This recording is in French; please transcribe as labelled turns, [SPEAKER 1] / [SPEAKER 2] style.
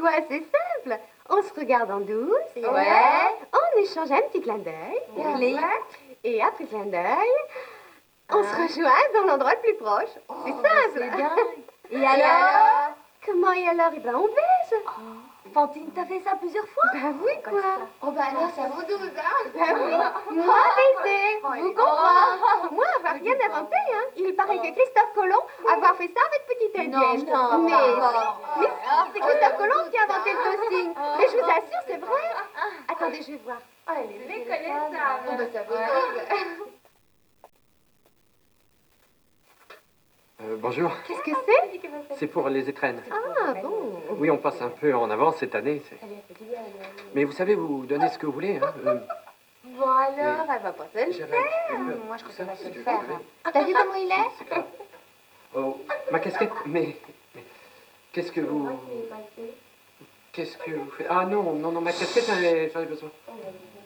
[SPEAKER 1] c'est simple. On se regarde en douce.
[SPEAKER 2] Ouais.
[SPEAKER 1] On échange un petit clin d'œil.
[SPEAKER 2] Oui.
[SPEAKER 1] Et après clin d'œil, on se rejoint dans l'endroit le plus proche. C'est simple.
[SPEAKER 2] C'est dingue. Et alors?
[SPEAKER 1] Comment et alors? Eh ben, on baise.
[SPEAKER 2] Fantine, t'as fait ça plusieurs fois?
[SPEAKER 1] Ben oui, quoi.
[SPEAKER 2] Oh, bah alors, ça vaut 12, hein?
[SPEAKER 1] Ben oui. Moi, baiser. Vous comprenez? Moi, avoir rien inventé, hein. Il paraît que Christophe Colomb avoir fait ça avec petite Indienne.
[SPEAKER 2] Non,
[SPEAKER 1] mais c'est Christophe Colomb qui a inventé le toasting. Mais je vous assure, c'est vrai. Attendez, je vais voir.
[SPEAKER 2] C'est méconnaissable.
[SPEAKER 1] Oh, ben, ça vaut 12.
[SPEAKER 3] Bonjour.
[SPEAKER 1] Qu'est-ce que c'est?
[SPEAKER 3] C'est pour les étrennes.
[SPEAKER 1] Ah, bon.
[SPEAKER 3] Oui, on passe un peu en avance cette année. Mais vous savez, vous donnez ce que vous voulez. Hein.
[SPEAKER 2] Bon alors, elle va pas se le
[SPEAKER 3] J'avais
[SPEAKER 2] faire.
[SPEAKER 3] un petit peu
[SPEAKER 2] Moi, je crois qu'elle va se
[SPEAKER 3] ça,
[SPEAKER 2] le
[SPEAKER 3] si
[SPEAKER 2] faire.
[SPEAKER 3] vous voulez.
[SPEAKER 2] T'as vu comment il est?
[SPEAKER 3] C'est grave. Oh, ma casquette, mais qu'est-ce que vous... Qu'est-ce que vous faites? Ah non, ma casquette, j'en ai besoin.